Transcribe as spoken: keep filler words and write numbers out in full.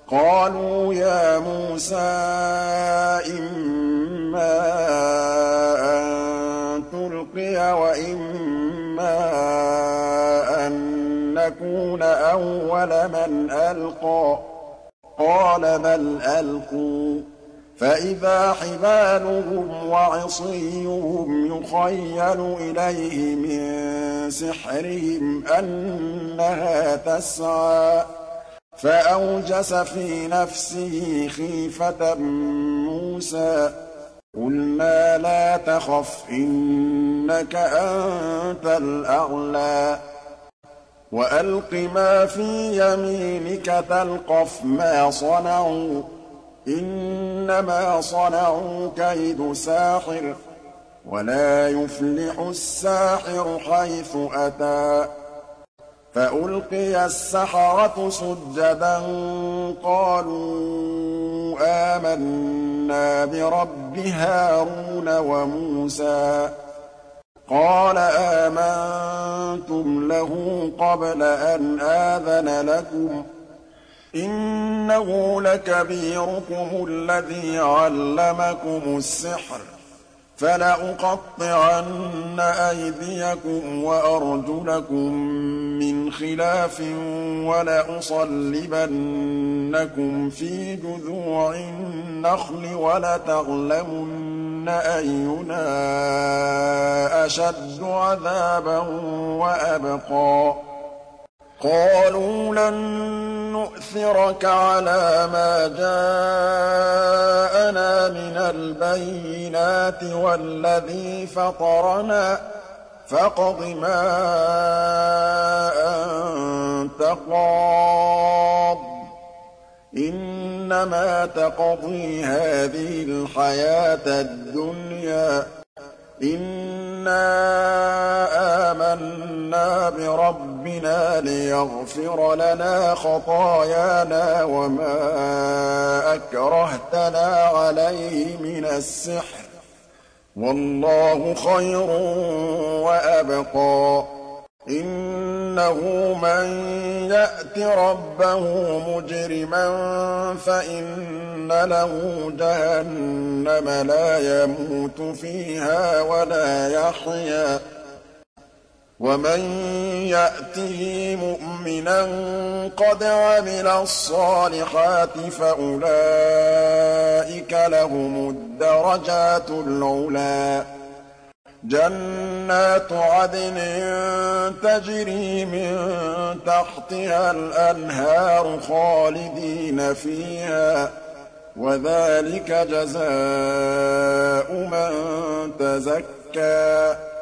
قَالُوا يَا مُوسَىٰ إِمَّا أَن تُلْقِيَ وَإِمَّا أَن نَّكُونَ أَوَّلَ مَنْ أَلْقَىٰ ۖ قَالَ بَلْ أَلْقُوا ۖ فَإِذَا حِبَالُهُمْ وَعِصِيُّهُمْ يُخَيَّلُ إِلَيْهِ مِن سِحْرِهِمْ أَنَّهَا تَسْعَىٰ فَأَوْجَسَ فِي نَفْسِهِ خِيفَةً مُّوسَىٰ قُلْنَا لَا تَخَفْ إِنَّكَ أَنتَ الْأَعْلَىٰ وَأَلْقِ مَا فِي يَمِينِكَ تَلْقَفْ مَا صَنَعُوا إِنَّمَا صَنَعُوا كَيْدُ سَاحِرٍ وَلَا يُفْلِحُ السَّاحِرُ حَيْثُ أَتَىٰ فَأُلْقِيَ السَّحَرَةُ سُجَّدًا قَالُوا آمَنَّا بِرَبِّ هَارُونَ وَمُوسَىٰ قَالَ آمَنتُمْ لَهُ قَبْلَ أَنْ آذَنَ لَكُمْ ۖ إِنَّهُ لَكَبِيرُكُمُ الَّذِي عَلَّمَكُمُ السِّحْرَ ۖ فَلَأُقَطِّعَنَّ أَيْدِيَكُمْ وَأَرْجُلَكُم مِّنْ خِلَافٍ وَلَأُصَلِّبَنَّكُمْ فِي جُذُوعِ النَّخْلِ وَلَتَعْلَمُنَّ أَيُّنَا أَشَدُّ عَذَابًا وَأَبْقَىٰ قَالُوا لَن نُّؤْثِرَكَ عَلَىٰ مَا جَاءَنَا مِنَ الْبَيِّنَاتِ وَالَّذِي فَطَرَنَا فَاقْضِ مَا أَنتَ قَاضٍ ۖ إِنَّمَا تَقْضِي هَٰذِهِ الْحَيَاةَ الدُّنْيَا ۖ إِنَّا آمَنَّا بِرَبِّنَا لِيَغْفِرَ لَنَا خَطَايَانَا وَمَا أَكْرَهْتَنَا عَلَيْهِ مِنَ السِّحْرِ ۗ وَاللَّهُ خَيْرٌ وَأَبْقَىٰ إِنَّهُ مَن يَأْتِ رَبَّهُ مُجْرِمًا فَإِنَّ لَهُ جَهَنَّمَ لَا يَمُوتُ فِيهَا وَلَا يَحْيَىٰ وَمَن يَأْتِهِ مُؤْمِنًا قَدْ عَمِلَ الصَّالِحَاتِ فَأُولَٰئِكَ لَهُمُ الدَّرَجَاتُ الْعُلَىٰ جَنَّاتُ عَدْنٍ تَجْرِي مِن تَحْتِهَا الْأَنْهَارُ خَالِدِينَ فِيهَا ۚ وَذَٰلِكَ جَزَاءُ مَن تَزَكَّىٰ